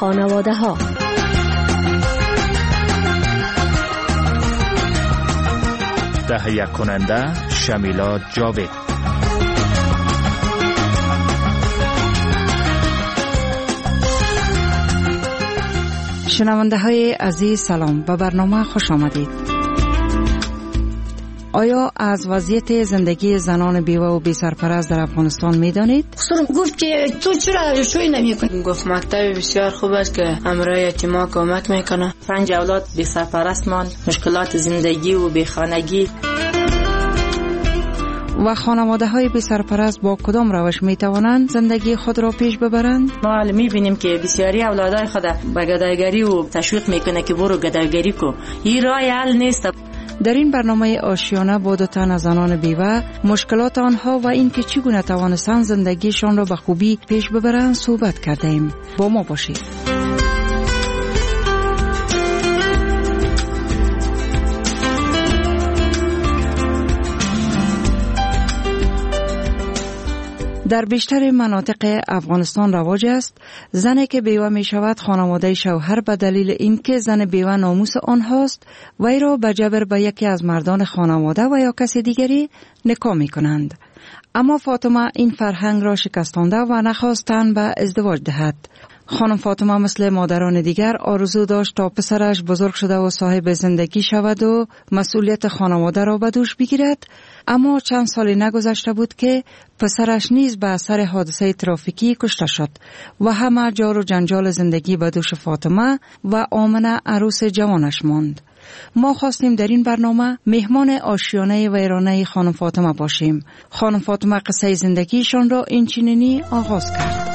خانواده ها. تهیه کننده شمیلا جاوید. شنونده های عزیز سلام، به برنامه خوش آمدید. آیا از وضعیت زندگی زنان بیوه و بی سرپرست در افغانستان می دانید؟ خسرو گفت که تو چرا شوی نمی کنی؟ گفت مکتب بسیار خوب است که امرای یتیما کمک میکنه. 5 اولاد بی سرپرست ماند، مشکلات زندگی و بی خانگی. و خانواده های بی سرپرست با کدام روش می توانند زندگی خود را پیش ببرند؟ ما می بینیم که بسیاری اولادای خود به گدایگری و تشویق میکنه که برو گدایگری کو. این راه حل نیست. در این برنامه آشیانه با دو تن از زنان بیوه، مشکلات آنها و اینکه چگونه توانستند زندگیشان را به خوبی پیش ببرند صحبت کردیم. با ما باشید. در بیشتر مناطق افغانستان رواج است زنی که بیوه می شود خانواده شوهر به دلیل اینکه زن بیوه ناموس آنهاست وی را به جبر به یکی از مردان خانواده و یا کسی دیگری نکاح می کنند. اما فاطمه این فرهنگ را شکستانده و نخواستند به ازدواج دهد. خانم فاطمه مثل مادران دیگر آرزو داشت تا پسرش بزرگ شده و صاحب زندگی شود و مسئولیت خانواده را به دوش بگیرد، اما چند سالی نگذشته بود که پسرش نیز به اثر حادثه ترافیکی کشته شد و همه جار و جنجال زندگی به دوش فاطمه و آمنه عروس جوانش ماند. ما خواستیم در این برنامه مهمان آشیانه ویرانه خانم فاطمه باشیم. خانم فاطمه قصه زندگیشان را اینچنینی آغاز کرد.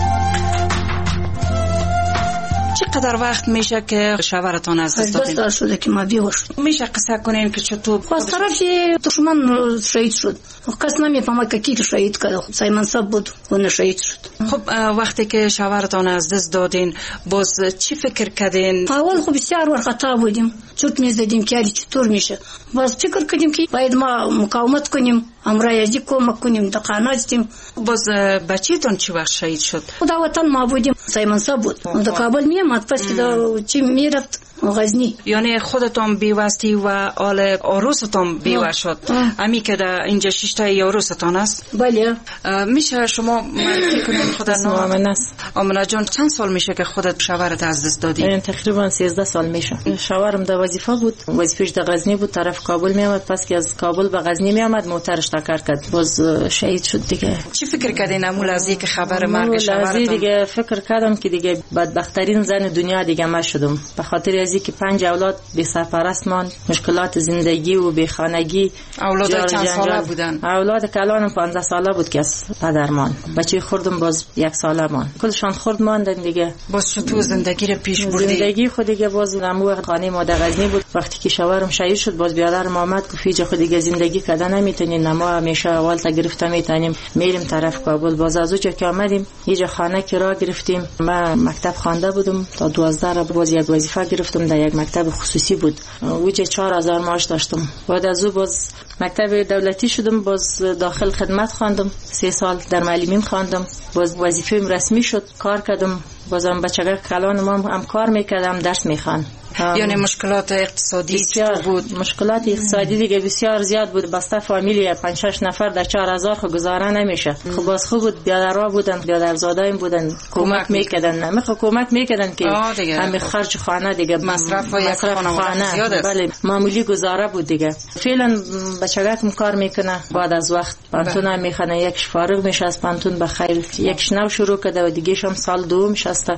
چقدر وقت میشه که شوهرتان از دست دادین؟ 2 سال شده که ما بیوه شد. میشه قصه کنین که چطور؟ از طرف دشمن شهید شد. کس نمیفهمه که کی شهید کرده. سایمن صاحب بود اون شهید شد. خب وقتی که شوهرتان از دست دادین باز چی فکر کردین؟ اول خب بسیار ورخطا بودیم. چوت میزدیم که چطور میشه. باز فکر کردیم که باید ما مقاومت کنیم، امرای ازی کمک کنیم، دقیقا هستیم. باز بچه‌تان چی وقت شهید شد؟ خدا وطن ما بودیم. سایمن صاحب بود. در کابل میامد پس که چی میرفت غزنی. یعنی خودتان بیوستی و آل عروستان بیوه شد. امی که در اینجا 6 تا عروستان است؟ بله. میشه شما معرفی کنید خودت؟ آمنه است. آمنه جان چند سال میشه که خودت شوهرت از دست دادی؟ تقریبا 13 سال میشه. شوهرم در وظیفه بود، وظیفه‌اش در غزنی بود، طرف کابل میامد، پس که از کابل به غزنی میامد موترش تکر کرد، باز شهید شد دیگه. چی فکر کردین امول از اینکه خبر مرگ شوهرتان؟ دیگه فکر کردم که دیگه بدبخت‌ترین زن دنیا دیگه ما شدم، به خاطر از اینکه 5 اولاد بی سرپرست ماند، مشکلات زندگی و بی خانگی. اولاد چند ساله بودن؟ اولاد کلانم 15 ساله بود که از پدر ماند. بچه خردم باز 1 ساله ماند. کلشان خرد ماندن دیگه. باز چطور زندگی رو پیش بردی؟ زندگی خود دیگه باز نمو خانه ما در غزنی بود. وقتی که شوهرم شهید شد باز بیادرم آمد گفت اینجا خود دیگه زندگی کردن نمیتونین، ما همیشه اول تا گرفته میتونیم میریم طرف کابل. باز از اونجا که آمدیم اینجا خانه کرا گرفتیم. من مکتب خوانده بودم تا 12 را باز یک وظیفه گرفتم در یک مکتب خصوصی بود. اونجا 4000 معاش داشتم. بعد از اون باز مکتب دولتی شدم، باز داخل خدمت خواندم، 3 سال در معلمین خواندم، باز وظیفه‌ام رسمی شد، کار کردم. بازم بچه‌ها کلان ما هم کار میکردم، درس میخوان. یعنی مشکلات اقتصادی بسیار بود؟ مشکلات اقتصادی دیگه بسیار زیاد بود. بسته فامیلی 5-6 نفر در 4000 خو گزاره نمیشه. خب باز خوب بود، بیادرها بودن، بیادرزادایم بودن، کمک میکردن. نمیخوام کمک میکردن که همین خرج خانه دیگه، مصرف خانه زیاد است. بله معمولی گزاره بود دیگه. فعلا بچه‌ها کار میکنه، بعد از وقت پانتون میخونه، یک فارغ میشه از پانتون بخیر، یک نو شروع کرده و دیگه هم سال دوم شسته.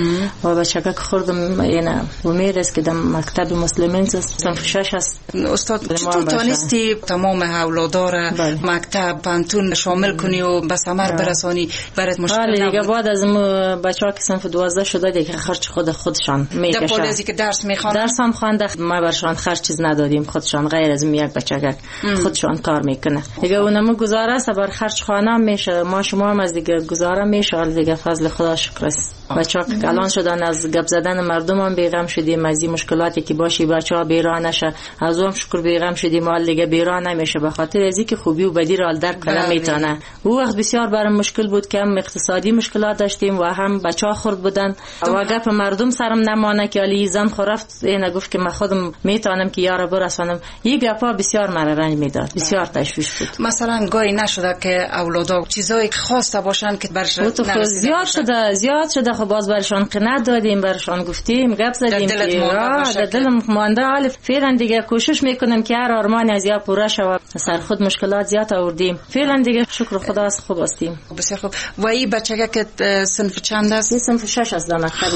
و بچه‌ها خوردم اینا امید است که در مکتب مسلمین صنف 6 است. استاد چطور تونستی تمام اولادها را مکتب پانتون شامل کنی و به ثمر برسانی؟ برات مشکل نبود؟ دیگه بعد از بچه‌ها که صنف 12 شده دیگه خرج خودشان میکشن. در پالیزی که درس میخوان، درس هم خوانده، ما برشان خرج چیز ندادیم، خودشان غیر از یک بچه خودشان کار میکنه دیگه. اونم گزاره است بر خرج خانه میشه، ما شما هم از دیگه گزاره میشه دیگه. فضل خدا شکر است. بچه‌ها کلان شدن، از گپ زدن مردم هم بیغم شدیم، از این مشکلاتی که باشی بچه‌ها بیراه نشه، از اون شکر بیغم شدیم، حال دیگه بیراه نمیشه به خاطر از اینکه خوبی و بدی را درک کنه میتونه. او وقت بسیار برام مشکل بود که هم اقتصادی مشکلات داشتیم و هم بچه‌ها خرد بودن و گپ مردم سرم نمانه که علی زن خرفت اینه گفت که من خودم میتونم که یارو برسونم. این گپا بسیار مرا رنج میداد، بسیار تشویش بود. مثلا گاهی نشده که اولادا چیزای خاصه باشن که برشون زیاد شده خب باز برشان قناعت دادیم، برشان گفتیم، گپ زدیم که در دلم مانده. حال فعلا دیگه کوشش میکنم که هر آرمان از یا پوره شود. سر خود مشکلات زیاد آوردیم، فعلا دیگه شکر خدا است خوب هستیم. بسیار خوب. و این بچگی که صنف چند است؟ صنف 6 است.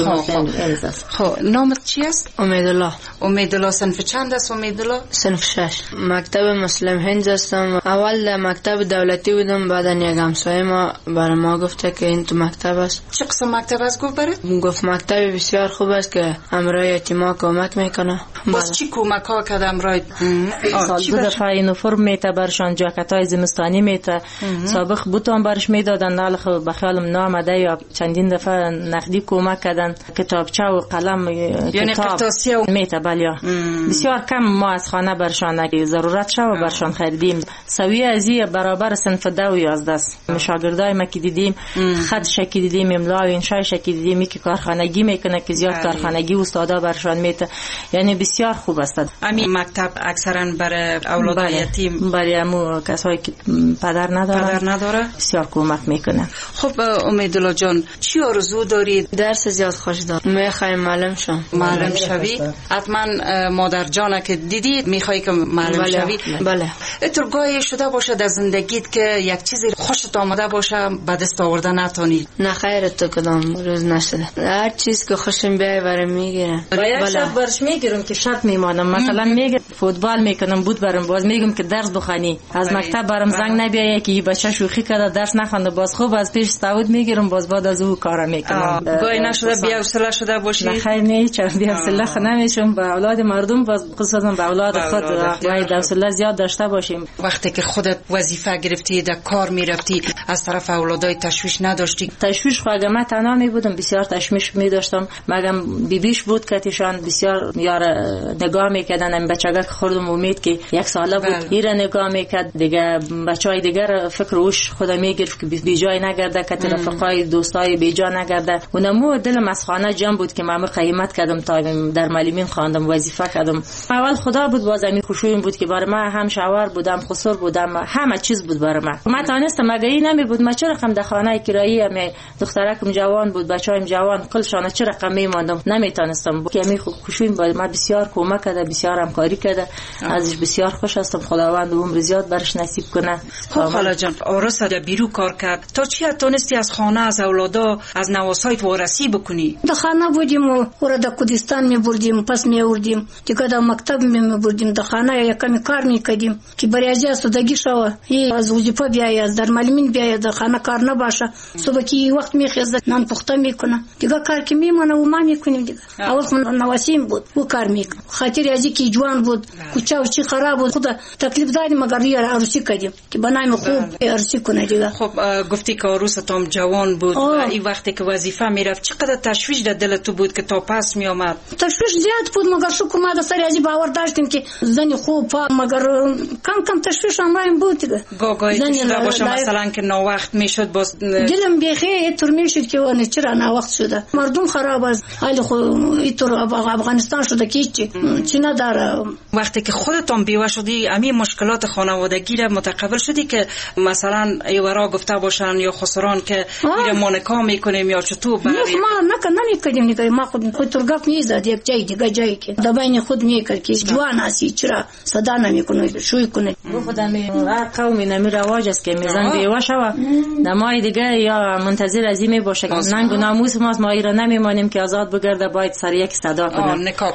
خب نامت چی است؟ امیدالله. امیدالله صنف چند است؟ امیدالله صنف 6. مکتب مسلم هند هستم. اول در مکتب دولتی بودم، بعد یک همسایه ما برای ما گفته که این تو مکتب است. چه قسم مکتب است گفت برات؟ گفت مکتب بسیار خوب است که امرای یتیما کمک میکنه. باز چی کمک ها کرده امرای؟ سال دو دفعه اینوفرم میته برشان، جاکتای زمستانی میته. سابق بوتان برش میدادن، حالا خب بخیالم نامده یا چندین دفعه نقدی کمک کردن، کتابچه و قلم، یعنی قطاسیه میته. بله بسیار کم ما از خانه برشان اگه ضرورت شد برشان خریدیم. سویه ازی برابر صنف 10 و 11 است. شاگردای ما که دیدیم خط شکی دیدیم، املا و انشای شکی دیدیم، که کارخانگی میکنه که زیاد کارخانگی استادا برشان میته. یعنی بسیار خوب است. همین مکتب اکثرا برای اولاد یتیم، برای همو کسایی که پدر نداره بسیار کمک میکنه. خب امیدالله جان چی آرزو دارید؟ درس زیاد خوش دارم، میخوایم معلم شم. معلم شوی؟ حتما مادر جان که دیدید میخوای که معلم شوی؟ بله. اتر گاهی شده باشه در زندگیت که یک چیزی خوشت آمده باشه به دست آورده نتونی؟ نه خیر، تو کدام روز نشده. هر چیز که خوشم بیای برام میگیرم. باید شب برش میگیرم که شب میمانم. مثلا میگم فوتبال میکنم بود برام، باز میگم که درس بخونی. از مکتب برام زنگ نبیایه که بچه شوخی کرده درس نخونده، باز خوب از پیش استعود میگیرم، باز بعد از او کارا میکنم. گاهی نشده بی‌حوصله شده باشی؟ نه خیر، نه چرا بی‌حوصله نمیشم. به اولاد مردم باز خصوصا به اولاد خود باید حوصله زیاد داشته باشیم. وقتی که خودت وظیفه گرفتی در کار میرفتی از طرف اولادای تشویش نداشتی؟ تشویش خواهم من تنها میبودم، بسیار تشویش میداشتم. مگم بیبیش بود که تیشان بسیار یار نگاه میکردن. این بچگاه که خوردم امید که 1 ساله بود ایره نگاه میکرد دیگه. بچهای دیگر فکر اوش خدا میگرفت که بی جای نگرده، که رفقای دوستای بی جا نگرده. اونمو دلم از خانه جمع بود که من قیمت کردم تا در معلمین خواندم، وظیفه کردم. اول خدا بود، باز همین خوشویم بود که برای من هم شوهر بودم، خسر بودم، همه چیز بود برای من تانستم. مگه این نمی بود ما چه رقم در خانه کرایی هم دخترکم جوان بود، بچه‌ام جوان، کلشان چه رقم میماندم نمیتونستم. که همین خوشویم برای من بسیار کمک کرده، بسیار همکاری کرده. ازش بسیار خوش هستم. خداوند عمر زیاد برش نصیب کنه. خب خاله جان، آرس در بیرو کار کرد، تا چی تونستی از خانه، از اولادا، از نواسایت وارسی بکنی؟ در خانه بودیم و ورا در کردستان می بردیم، پس می آوردیم دیگه، در مکتب می بردیم، در خانه یکمی کار میکردیم که برای از استادگی شو. از وظیفه بیای، از در معلمین بیای، در خانه کار نباشه. صبح کی وقت میخیزه نان پخته میکنه دیگه، کار که میمونه و ما میکنیم دیگه. اول خود نواسیم بود و کار میکنه، خاطر ازی که جوان بود، کوچه و چی خراب بود، خود تکلیف دادیم مگر یه عروسی کردیم که بنایم خوب عروسی کنه دیگه. خب گفتی که عروستم جوان بود، این وقتی که وظیفه میرفت چقدر تشویش در دل تو بود که تا پس میآمد؟ تشویش زیاد بود، مگر شکر ما در سر ازی باور داشتیم که زنی خوب، مگر کم تشویش هم بود دیگه. گاگایی که شده باشه مثلا که ناوقت میشد، باز دلم بیخی اینطور میشد که ونه چرا ناوقت شده، مردم خراب است، حال خود اینطور افغانستان شده که چی نداره. وقتی که خودتون بیوه شدی همین مشکلات خانوادگی را متقبل شدی که مثلا ایورا گفته باشن یا خسران که میره ما نکاح میکنیم یا چطور؟ ما نمیکنیم دیگه. ما خود ترگف میزد یک جای دیگه، جایی که دبین خود میکرد که جوان هستی چرا صدا نمیکنه شوی کنه. خودم هر قومی نمی رواج است که میزن بیوه شوه نمای دیگه یا منتظر از این باشه که ننگ و ناموس ما ایران نمیمانیم که آزاد بگرده، باید سر یک صدا کنیم نکاح کنیم.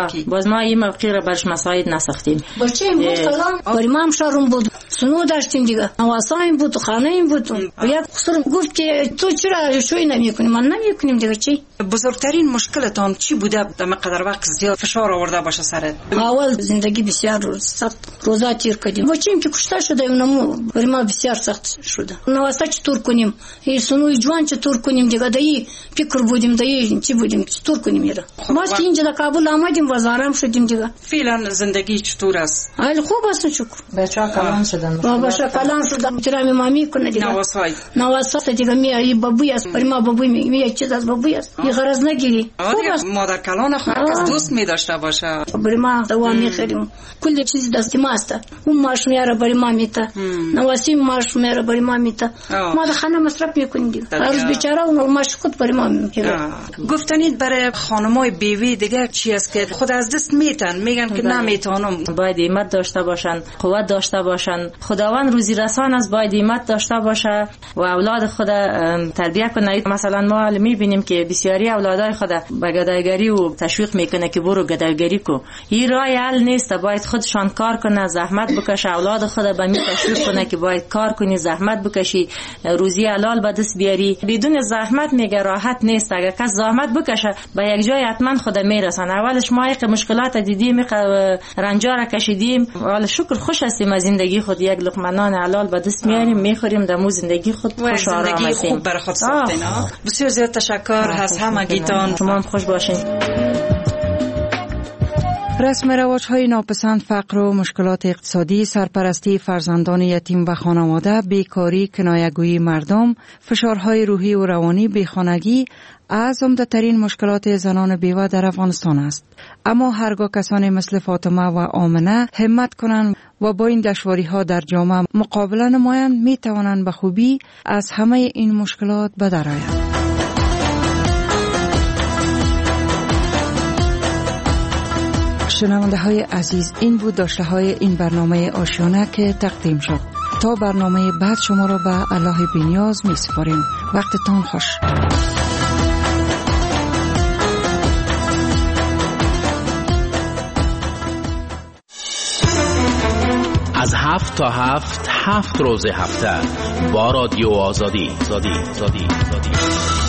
باز ما این موقعی را برش مساعد نساختیم. بچه این بود کلام برای ما هم شارون بود، سنو داشتیم دیگه، نواسا این بود، خانه این بود. یک خسر گفت که تو چرا شوی نمیکنی؟ من نمیکنیم دیگه. چی بزرگترین مشکلتان چی بوده؟ در قدر وقت زیاد فشار آورده باشه سرت؟ اول زندگی بسیار سخت روزا تیر کردیم. بچه‌ام که کشته شده اونمو برای ما بسیار سخت شده. نواسا چطور کنیم؟ این سنوی جوان چطور کنیم دیگه؟ دایی فکر بودیم، دایی چی بودیم چطور کنیم میره. ما که اینجا در کابل آمدیم باز آرام شدیم دیگه. فعلا زندگی چطور است؟ حال خوب است شکر. بچه‌ها کلان شدن. بابا کلان شدن. احترام مامی کنه دیگه. نواسا دیگه میای بابوی است. برای ما بابوی میگه چیز از بابوی است. یه غرض نگیری. خوب است. مادر کلان خود از دوست می داشته باشه. برای ما دوا میخریم. کل چیز دست ما است. اون ماش میاره برای ما میته. نواسی ماش میاره برای ما میته. ما در خانه مصرف میکنیم دیگه. هر بیچاره اون ماش خود برای ما میگیره. گفتنید برای خانمای بیوی دیگه چی است که خود از دست میتن، میگن که نمیتونم. باید همت داشته باشن، قوت داشته باشن. خداوند روزی رسان است، باید همت داشته باشه و اولاد خود تربیت کنه. مثلا ما میبینیم که بسیاری اولادای خود به گدایگری و تشویق میکنه که برو گدایگری کو. این راه حل نیست، باید خودشان کار کنه، زحمت بکشه. اولاد خود به می تشویق کنه که باید کار کنی، زحمت بکشی، روزی حلال به دست بیاری. بدون زحمت میگه راحت نیست. اگر کس زحمت بکشه به یک جای حتما خود میرسن. اولش ما یک مشکلات دیدیم، رنجا را کشیدیم، ولی شکر خوش هستیم از زندگی خود. یک لقمه نان حلال به دست میاریم، میخوریم، دمو زندگی خود خوش آرام هستیم. زندگی خوب برای خود ساختین. بسیار زیاد تشکر از همگیتان. شما هم خوش باشین. رسم رواج‌های ناپسند، فقر و مشکلات اقتصادی، سرپرستی فرزندان یتیم و خانواده، بیکاری، کنایه‌گویی مردم، فشارهای روحی و روانی، بیخانگی از عمده‌ترین مشکلات زنان بیوه در افغانستان است. اما هرگاه کسانی مثل فاطمه و آمنه همت کنند و با این دشواری‌ها در جامعه مقابله نمایند، می‌توانند به خوبی از همه این مشکلات به در آیند. شنونده های عزیز، این بود داشته های این برنامه آشیانه که تقدیم شد. تا برنامه بعد شما را به الله بی‌نیاز می سپاریم. وقتتان خوش. از 7 تا 7 روز هفته با رادیو آزادی.